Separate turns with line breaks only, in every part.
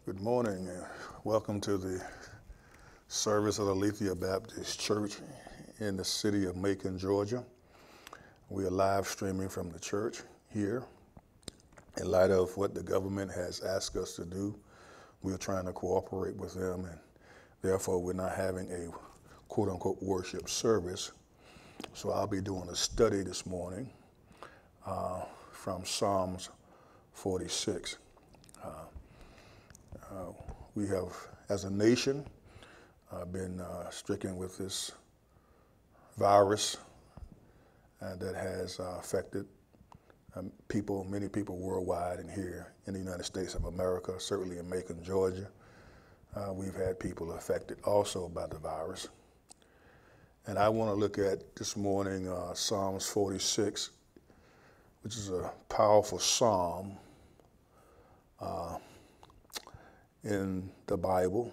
Good morning. Welcome to the service of Aletheia Baptist Church in the city of Macon, Georgia. We are live streaming from the church here. In light of what the government has asked us to do, we are trying to cooperate with them, and therefore we're not having a quote-unquote worship service. So I'll be doing a study this morning from Psalms 46. We have, as a nation, been stricken with this virus that has affected many people worldwide and here in the United States of America, certainly in Macon, Georgia. We've had people affected also by the virus. And I want to look at this morning Psalms 46, which is a powerful psalm in the Bible.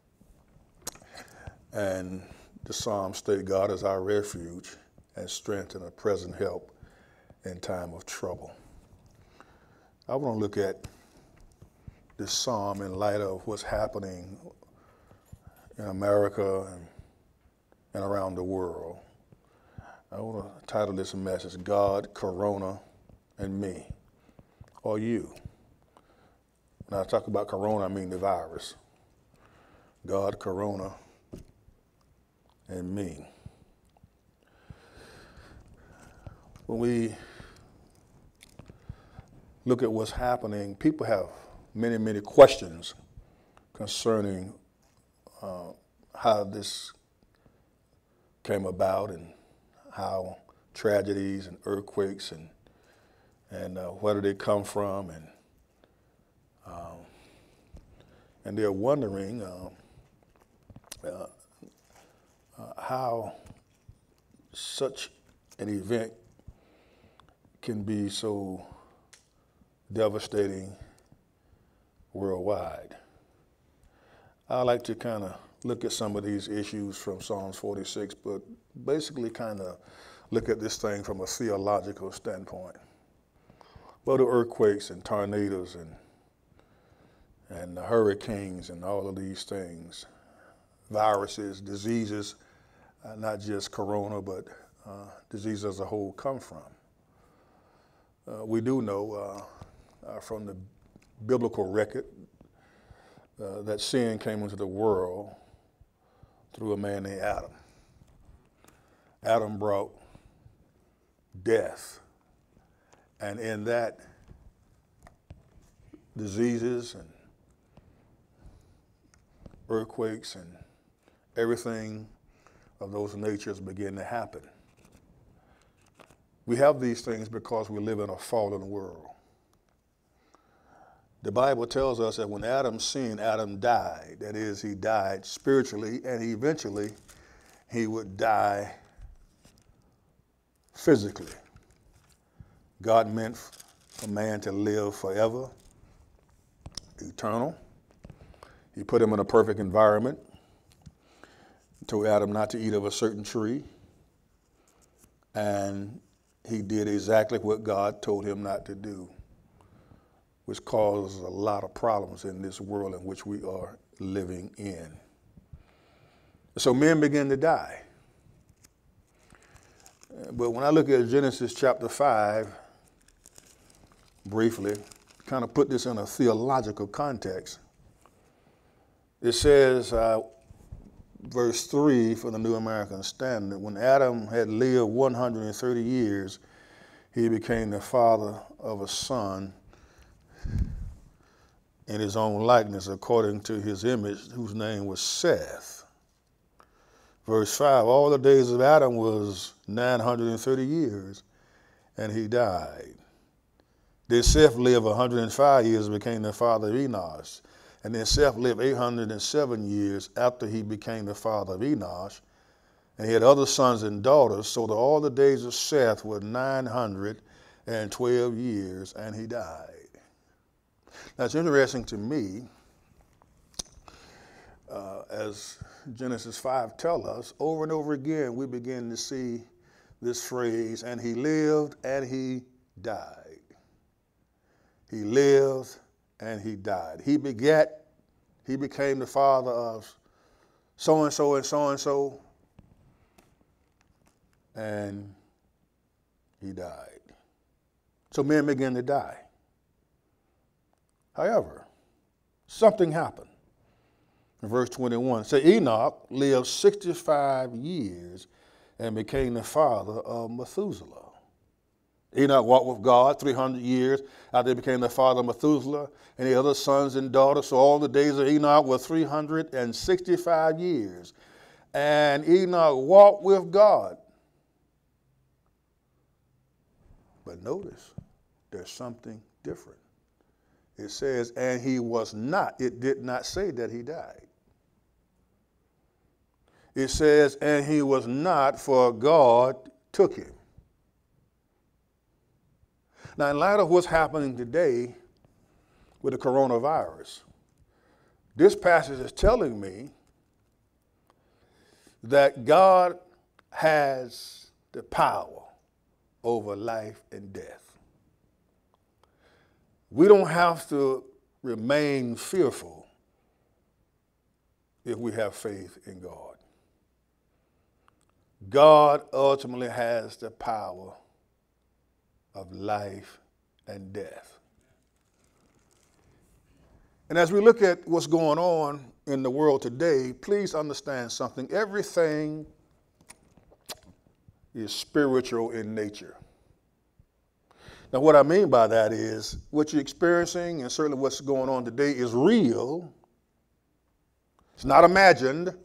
And the psalm states, God is our refuge and strength and a present help in time of trouble. I want to look at this psalm in light of what's happening in America and around the world. I want to title this message, God, Corona, and Me, or You. When I talk about corona, I mean the virus. God, Corona, and me. When we look at what's happening, people have many questions concerning how this came about and how tragedies and earthquakes and where did they come from, and they're wondering how such an event can be so devastating worldwide. I like to kind of look at some of these issues from Psalms 46, but basically kind of look at this thing from a theological standpoint. Well, the earthquakes and tornadoes and the hurricanes and all of these things, viruses, diseases, not just corona, but disease as a whole come from. We do know from the biblical record that sin came into the world through a man named Adam. Adam brought death, and in that, diseases and earthquakes and everything of those natures begin to happen. We have these things because we live in a fallen world. The Bible tells us that when Adam sinned, Adam died. That is, he died spiritually, and eventually he would die physically. God meant for man to live forever, eternal. He put him in a perfect environment, told Adam not to eat of a certain tree, and he did exactly what God told him not to do, which causes a lot of problems in this world in which we are living in. So men begin to die. But when I look at Genesis chapter 5, briefly, kind of put this in a theological context, it says, verse 3 for the New American Standard, when Adam had lived 130 years, he became the father of a son in his own likeness, according to his image, whose name was Seth. Verse 5, all the days of Adam was 930 years, and he died. Then Seth lived 105 years and became the father of Enosh. And then Seth lived 807 years after he became the father of Enosh. And he had other sons and daughters, so that all the days of Seth were 912 years, and he died. Now, it's interesting to me, as Genesis 5 tells us, over and over again, we begin to see this phrase, and he lived and he died. He lived and he died. He begat he became the father of so-and-so and so-and-so, and he died. So men began to die. However, something happened. In verse 21, say Enoch lived 65 years and became the father of Methuselah. Enoch walked with God 300 years after he became the father of Methuselah and the other sons and daughters. So all the days of Enoch were 365 years. And Enoch walked with God. But notice, there's something different. It says, and he was not. It did not say that he died. It says, and he was not, for God took him. Now, in light of what's happening today with the coronavirus, this passage is telling me that God has the power over life and death. We don't have to remain fearful if we have faith in God. God ultimately has the power of life and death. And as we look at what's going on in the world today, please understand something. Everything is spiritual in nature. Now, what I mean by that is what you're experiencing and certainly what's going on today is real. It's not imagined.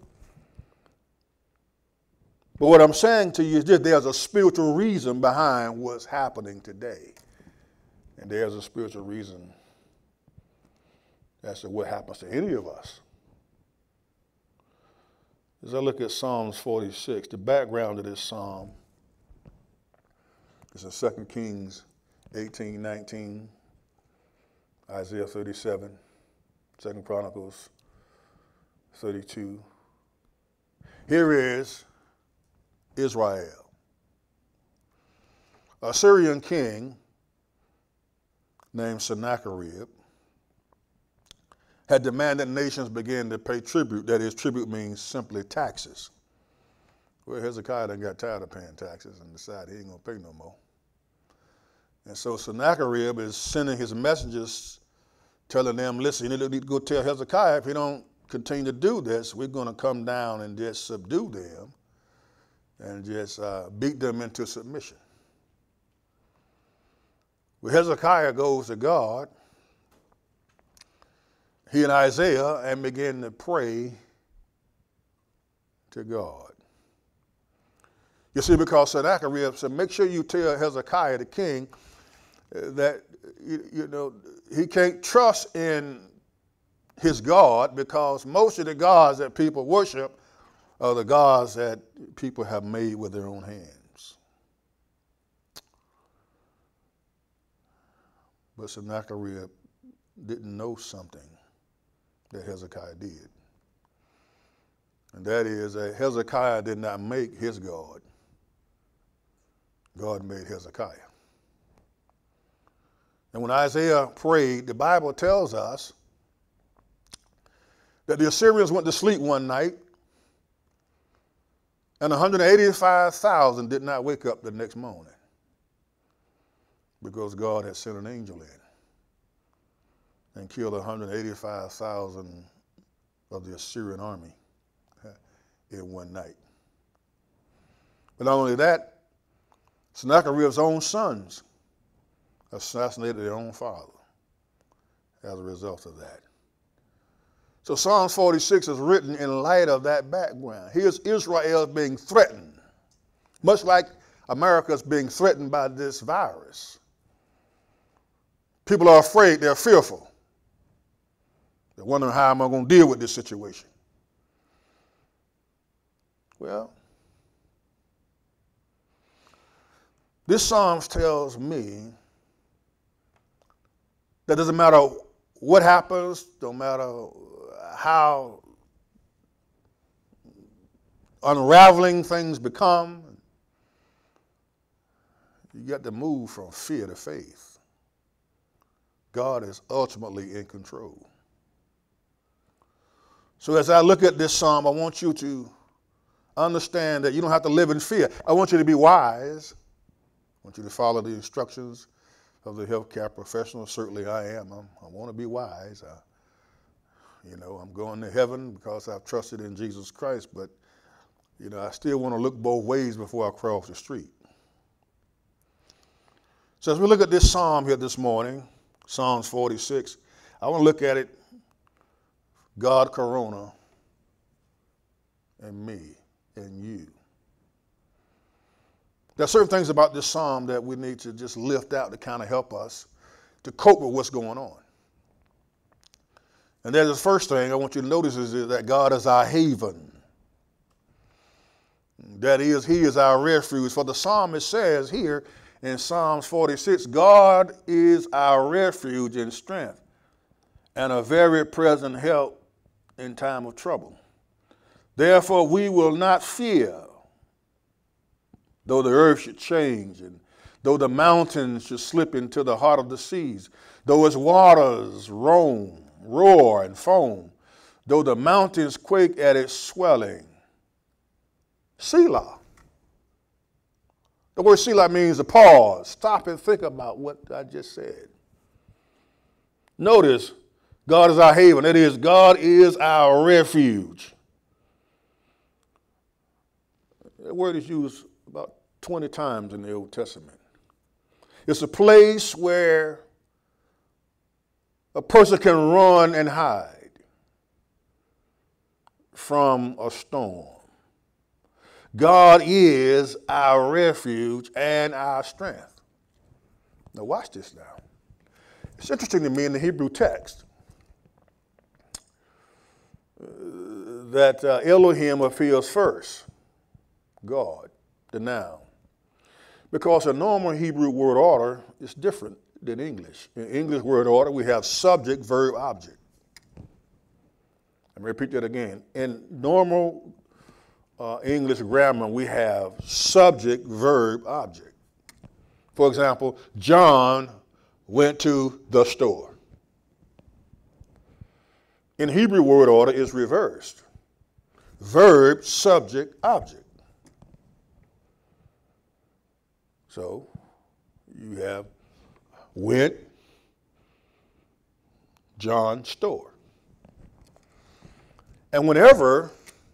But what I'm saying to you is this: there's a spiritual reason behind what's happening today. And there's a spiritual reason as to what happens to any of us. As I look at Psalms 46, the background of this psalm is in 2 Kings 18:19, Isaiah 37, 2 Chronicles 32. Here is Israel. A Syrian king named Sennacherib had demanded nations begin to pay tribute. That is, tribute means simply taxes. Well, Hezekiah done got tired of paying taxes and decided he ain't going to pay no more. And so Sennacherib is sending his messengers telling them, listen, you need to go tell Hezekiah, if he don't continue to do this, we're going to come down and just subdue them and just beat them into submission. Well, Hezekiah goes to God, he and Isaiah, and begin to pray to God. You see, because Sennacherib said, make sure you tell Hezekiah the king that he can't trust in his God, because most of the gods that people worship are the gods that people have made with their own hands. But Sennacherib didn't know something that Hezekiah did. And that is that Hezekiah did not make his God. God made Hezekiah. And when Isaiah prayed, the Bible tells us that the Assyrians went to sleep one night and 185,000 did not wake up the next morning because God had sent an angel in and killed 185,000 of the Assyrian army in one night. But not only that, Sennacherib's own sons assassinated their own father as a result of that. So Psalms 46 is written in light of that background. Here's Israel being threatened, much like America's being threatened by this virus. People are afraid, they're fearful. They're wondering, how am I going to deal with this situation? Well, this Psalms tells me that doesn't matter what happens, don't matter how unraveling things become, you got to move from fear to faith. God is ultimately in control. So as I look at this psalm, I want you to understand that you don't have to live in fear. I want you to be wise. I want you to follow the instructions of the healthcare professional. Certainly I am. I want to be wise. I'm going to heaven because I've trusted in Jesus Christ, but, I still want to look both ways before I cross the street. So as we look at this psalm here this morning, Psalms 46, I want to look at it, God, Corona, and me, and you. There are certain things about this psalm that we need to just lift out to kind of help us to cope with what's going on. And there's the first thing I want you to notice is that God is our haven. That is, he is our refuge. For the psalmist says here in Psalms 46, God is our refuge and strength and a very present help in time of trouble. Therefore, we will not fear, though the earth should change, and though the mountains should slip into the heart of the seas, though its waters roar and foam, though the mountains quake at its swelling. Selah. The word Selah means to pause, stop and think about what I just said. Notice, God is our haven. That is, God is our refuge. That word is used about 20 times in the Old Testament. It's a place where a person can run and hide from a storm. God is our refuge and our strength. Now watch this now. It's interesting to me in the Hebrew text that Elohim appears first, God, the noun. Because a normal Hebrew word order is different than English. In English word order, we have subject, verb, object. Let me repeat that again. In normal English grammar, we have subject, verb, object. For example, John went to the store. In Hebrew word order, it's reversed. Verb, subject, object. So you have went, John, store. And whenever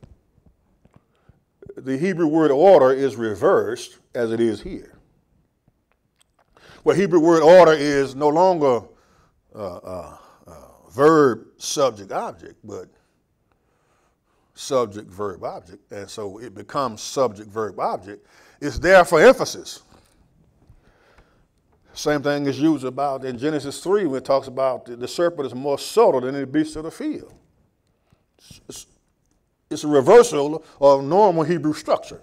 the Hebrew word order is reversed, as it is here, well, Hebrew word order is no longer verb, subject, object, but subject, verb, object. And so it becomes subject, verb, object. It's there for emphasis. Same thing is used about in Genesis 3 when it talks about the serpent is more subtle than the beasts of the field. It's a reversal of normal Hebrew structure.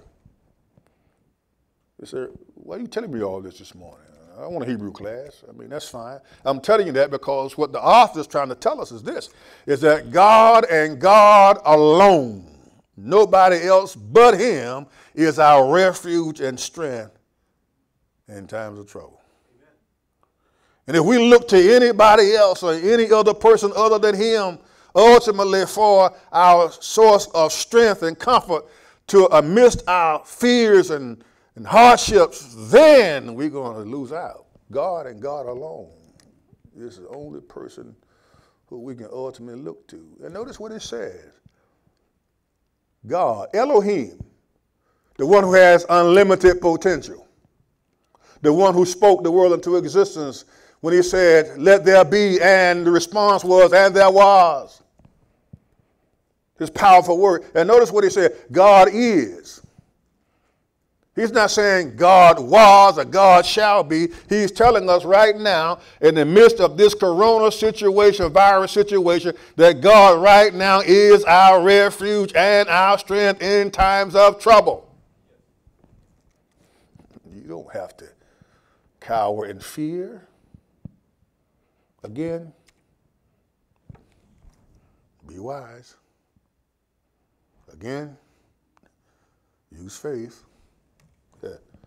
You say, why are you telling me all this morning? I don't want a Hebrew class. I mean, that's fine. I'm telling you that because what the author is trying to tell us is this, is that God and God alone, nobody else but him, is our refuge and strength in times of trouble. Amen. And if we look to anybody else or any other person other than him, ultimately for our source of strength and comfort to amidst our fears and hardships, then we're going to lose out. God and God alone is the only person who we can ultimately look to. And notice what it says. God, Elohim, the one who has unlimited potential, the one who spoke the world into existence when he said, let there be, and the response was, and there was. His powerful word. And notice what he said, God is. He's not saying God was or God shall be. He's telling us right now, in the midst of this corona situation, virus situation, that God right now is our refuge and our strength in times of trouble. You don't have to cower in fear. Again, be wise. Again, use faith. Yeah.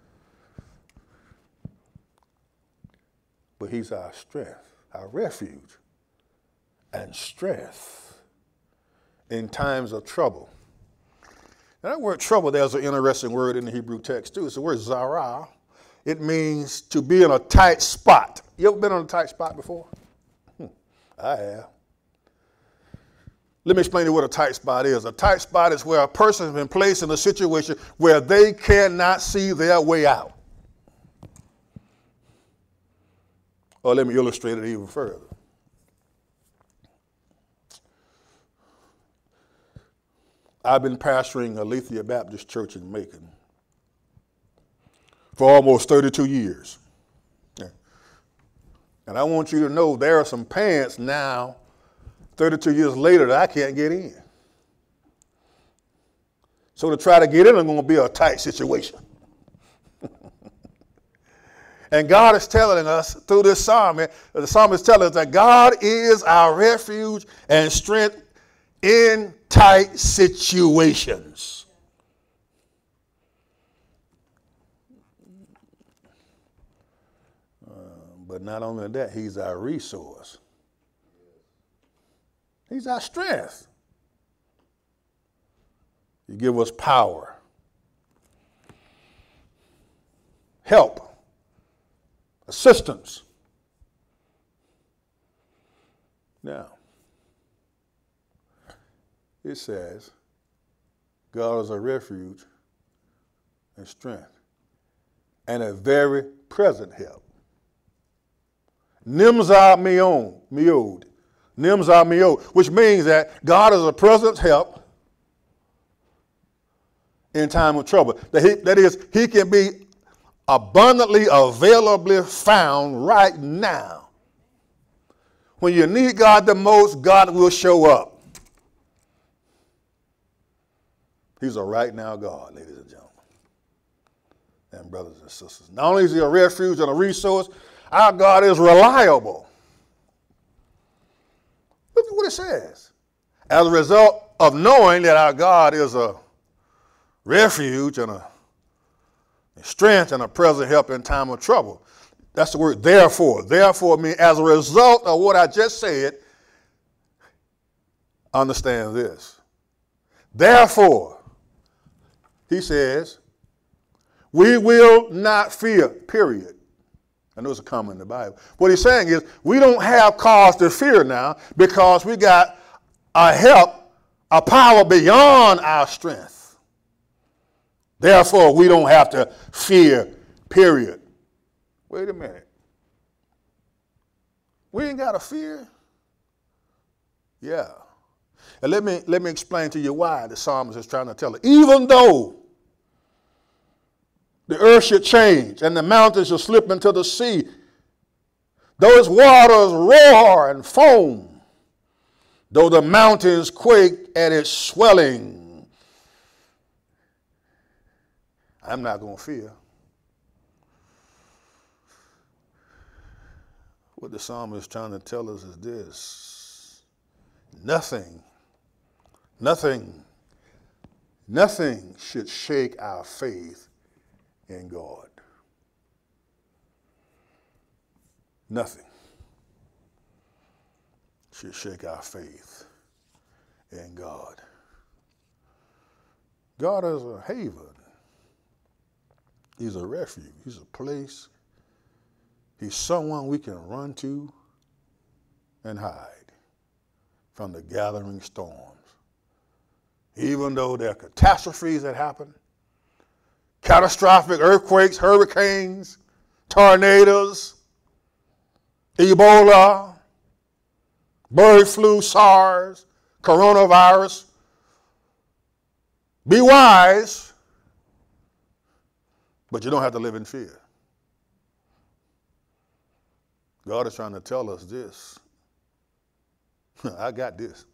But he's our strength, our refuge, and strength in times of trouble. Now, that word trouble, there's an interesting word in the Hebrew text too. It's the word zarah. It means to be in a tight spot. You ever been in a tight spot before? I have. Let me explain to you what a tight spot is. A tight spot is where a person has been placed in a situation where they cannot see their way out. Or let me illustrate it even further. I've been pastoring Aletheia Baptist Church in Macon for almost 32 years. And I want you to know there are some pants now, 32 years later, that I can't get in. So to try to get in, it's going to be a tight situation. And God is telling us through this psalm, the psalmist is telling us that God is our refuge and strength in tight situations. But not only that, he's our resource. He's our strength. He gives us power, help, assistance. Now, it says, God is a refuge and strength and a very present help. Nimzah Meod. Nimzah Meod, which means that God is a present help in time of trouble. That is, he can be abundantly, availably found right now. When you need God the most, God will show up. He's a right now God, ladies and gentlemen, and brothers and sisters. Not only is he a refuge and a resource, our God is reliable. Look at what it says. As a result of knowing that our God is a refuge and a strength and a present help in time of trouble. That's the word therefore. Therefore means as a result of what I just said, understand this. Therefore, he says, we will not fear, period. I know it's a comma in the Bible. What he's saying is we don't have cause to fear now because we got a help, a power beyond our strength. Therefore, we don't have to fear, period. Wait a minute. We ain't got to fear? Yeah. And let me explain to you why the psalmist is trying to tell it. Even though the earth should change and the mountains should slip into the sea, though its waters roar and foam, though the mountains quake at its swelling, I'm not going to fear. What the psalmist is trying to tell us is this: nothing should shake our faith in God. Nothing should shake our faith in God. God is a haven. He's a refuge. He's a place. He's someone we can run to and hide from the gathering storms. Even though there are catastrophes that happen, catastrophic earthquakes, hurricanes, tornadoes, Ebola, bird flu, SARS, coronavirus. Be wise, but you don't have to live in fear. God is trying to tell us this. I got this.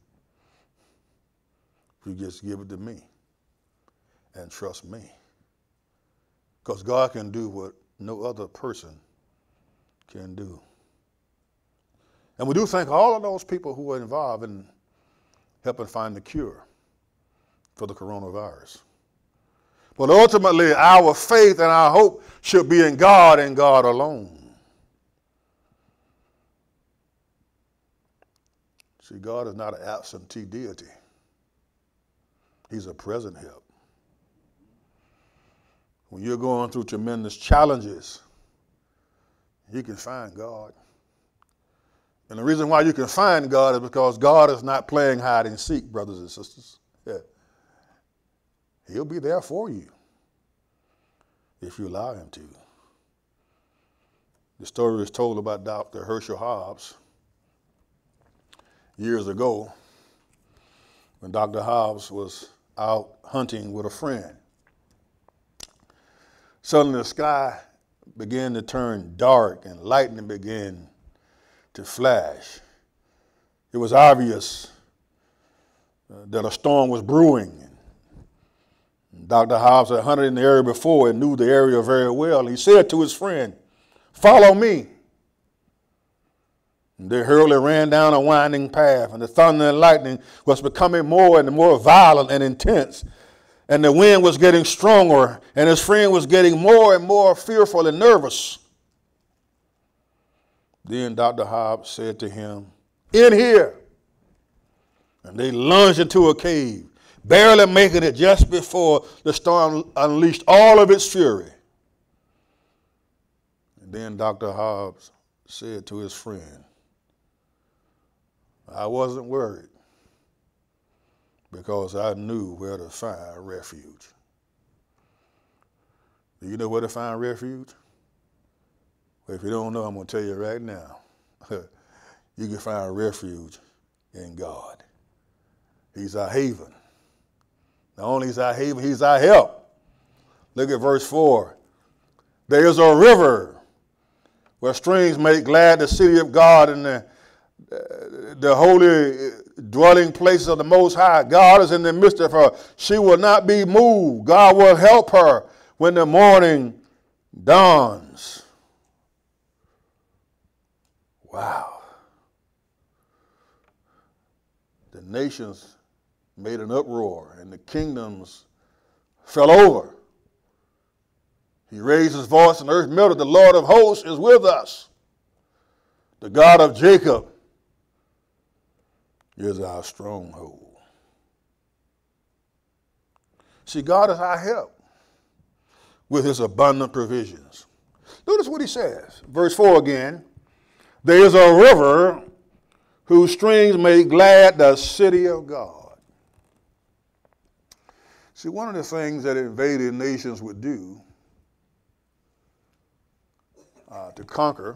You just give it to me and trust me. Because God can do what no other person can do. And we do thank all of those people who were involved in helping find the cure for the coronavirus. But ultimately, our faith and our hope should be in God and God alone. See, God is not an absentee deity. He's a present help. When you're going through tremendous challenges, you can find God. And the reason why you can find God is because God is not playing hide and seek, brothers and sisters. Yeah. He'll be there for you if you allow him to. The story is told about Dr. Herschel Hobbs years ago when Dr. Hobbs was out hunting with a friend. Suddenly the sky began to turn dark and lightning began to flash. It was obvious that a storm was brewing. Dr. Hobbs had hunted in the area before and knew the area very well. He said to his friend, "Follow me." And they hurriedly ran down a winding path, and the thunder and lightning was becoming more and more violent and intense. And the wind was getting stronger, and his friend was getting more and more fearful and nervous. Then Dr. Hobbs said to him, "In here." And they lunged into a cave, barely making it just before the storm unleashed all of its fury. And then Dr. Hobbs said to his friend, "I wasn't worried because I knew where to find refuge." Do you know where to find refuge? Well, if you don't know, I'm going to tell you right now. You can find refuge in God. He's our haven. Not only is our haven, he's our help. Look at verse 4. There is a river where streams make glad the city of God and the holy dwelling places of the Most High. God is in the midst of her. She will not be moved. God will help her when the morning dawns. Wow. The nations made an uproar and the kingdoms fell over. He raised his voice and the earth melted. The Lord of hosts is with us. The God of Jacob is our stronghold. See, God is our help with his abundant provisions. Notice what he says. Verse 4 again. There is a river whose streams make glad the city of God. See, one of the things that invaded nations would do to conquer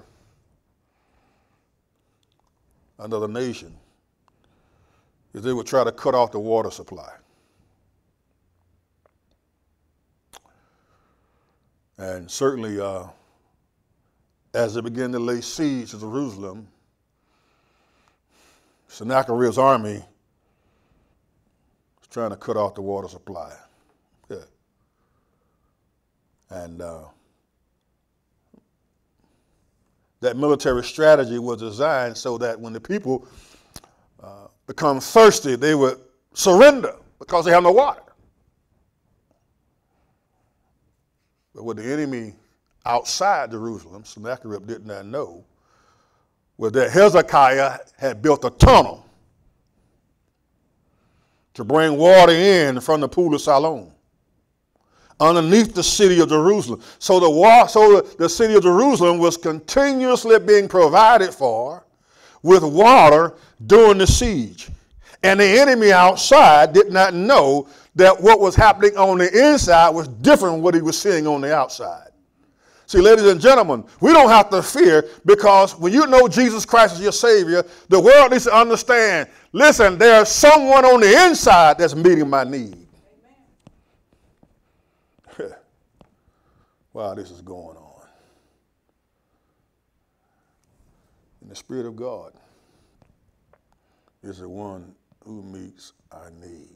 another nation is they would try to cut off the water supply. And certainly as they began to lay siege to Jerusalem, Sennacherib's army was trying to cut off the water supply. Yeah. And that military strategy was designed so that when the people become thirsty, they would surrender because they have no water. But what the enemy outside Jerusalem, Sennacherib did not know, was that Hezekiah had built a tunnel to bring water in from the pool of Siloam underneath the city of Jerusalem. So the city of Jerusalem was continuously being provided for with water during the siege. And the enemy outside did not know that what was happening on the inside was different from what he was seeing on the outside. See, ladies and gentlemen, we don't have to fear because when you know Jesus Christ is your Savior, the world needs to understand, listen, there's someone on the inside that's meeting my need. Wow, this is going on. And the Spirit of God is the one who meets our need.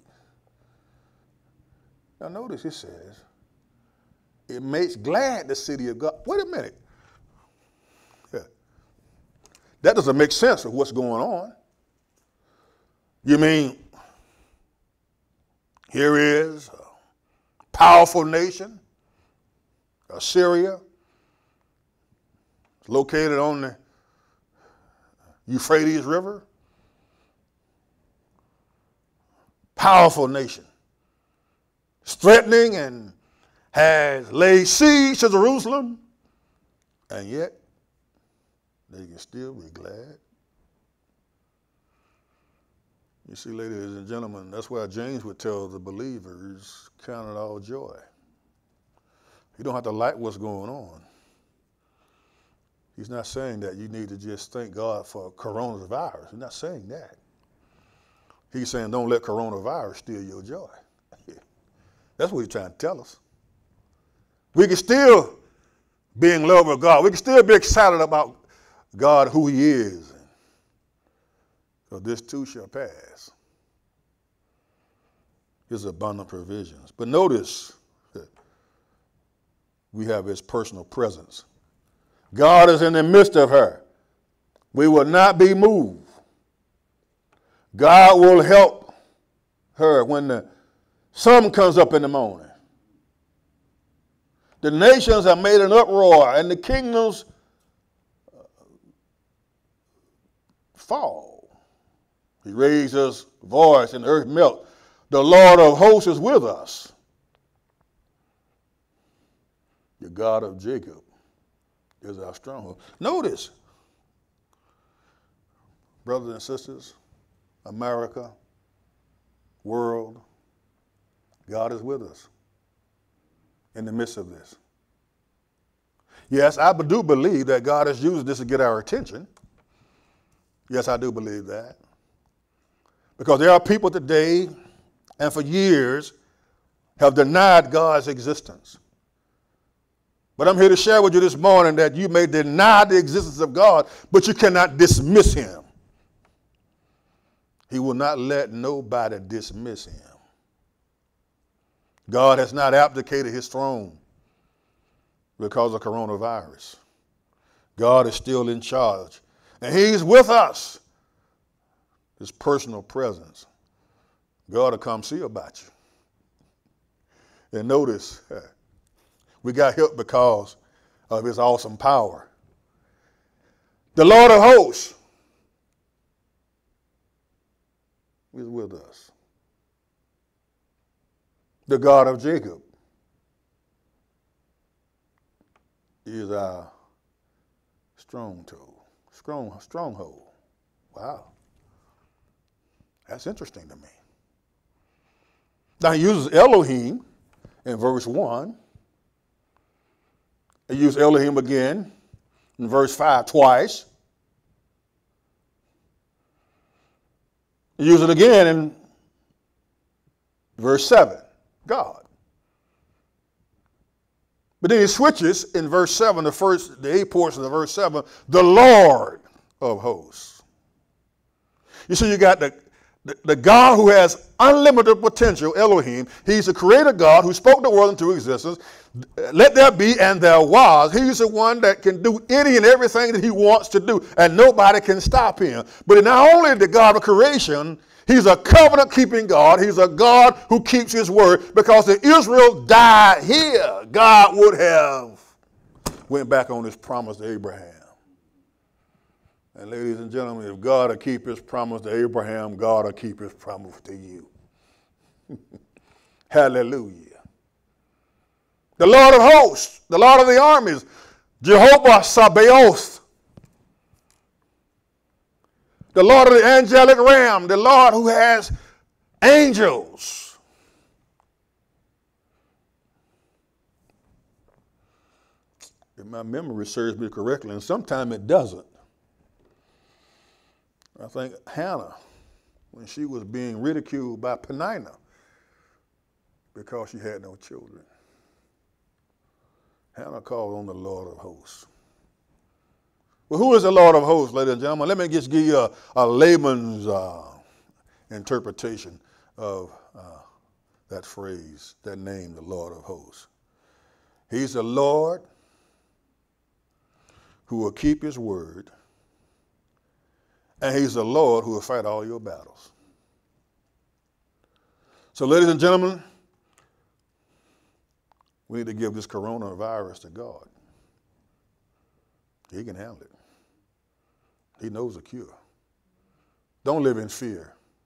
Now notice it says, it makes glad the city of God. Wait a minute. Yeah. That doesn't make sense of what's going on. You mean here is a powerful nation, Assyria, located on the Euphrates River. Powerful nation. threatening and has laid siege to Jerusalem, and yet they can still be glad. You see, ladies and gentlemen, that's why James would tell the believers, count it all joy. You don't have to like what's going on. He's not saying that you need to just thank God for coronavirus. He's not saying that. He's saying don't let coronavirus steal your joy. That's what he's trying to tell us. We can still be in love with God. We can still be excited about God, who he is. So this too shall pass. His abundant provisions. But notice that we have his personal presence. God is in the midst of her. We will not be moved. God will help her when the sun comes up in the morning. The nations have made an uproar and the kingdoms fall. He raised his voice and the earth melt. The Lord of hosts is with us. The God of Jacob is our stronghold. Notice, brothers and sisters, America, world, God is with us in the midst of this. Yes, I do believe that God is using this to get our attention. Yes, I do believe that. Because there are people today, and for years, have denied God's existence. But I'm here to share with you this morning that you may deny the existence of God, but you cannot dismiss him. He will not let nobody dismiss him. God has not abdicated his throne because of coronavirus. God is still in charge. And he's with us. His personal presence. God will come see about you. And notice, we got help because of his awesome power. The Lord of hosts is with us. The God of Jacob is our stronghold. Wow. That's interesting to me. Now he uses Elohim in verse 1. He used Elohim again in verse 5 twice. He used it again in verse 7, God. But then he switches in verse 7, the A portion of verse 7, the Lord of hosts. You see, you got the God who has unlimited potential, Elohim. He's the creator God who spoke the world into existence. Let there be, and there was. He's the one that can do any and everything that he wants to do, and nobody can stop him. But not only the God of creation, he's a covenant-keeping God. He's a God who keeps his word, because if Israel died here, God would have went back on his promise to Abraham. And ladies and gentlemen, if God will keep his promise to Abraham, God will keep his promise to you. Hallelujah. The Lord of hosts, the Lord of the armies, Jehovah Sabaoth. The Lord of the angelic realm, the Lord who has angels. If my memory serves me correctly, and sometimes it doesn't. I think Hannah, when she was being ridiculed by Peninnah because she had no children, Hannah called on the Lord of hosts. Well, who is the Lord of hosts, ladies and gentlemen? Let me just give you a layman's interpretation of that phrase, that name, the Lord of hosts. He's the Lord who will keep his word, and he's the Lord who will fight all your battles. So, ladies and gentlemen, we need to give this coronavirus to God. He can handle it. He knows a cure. Don't live in fear.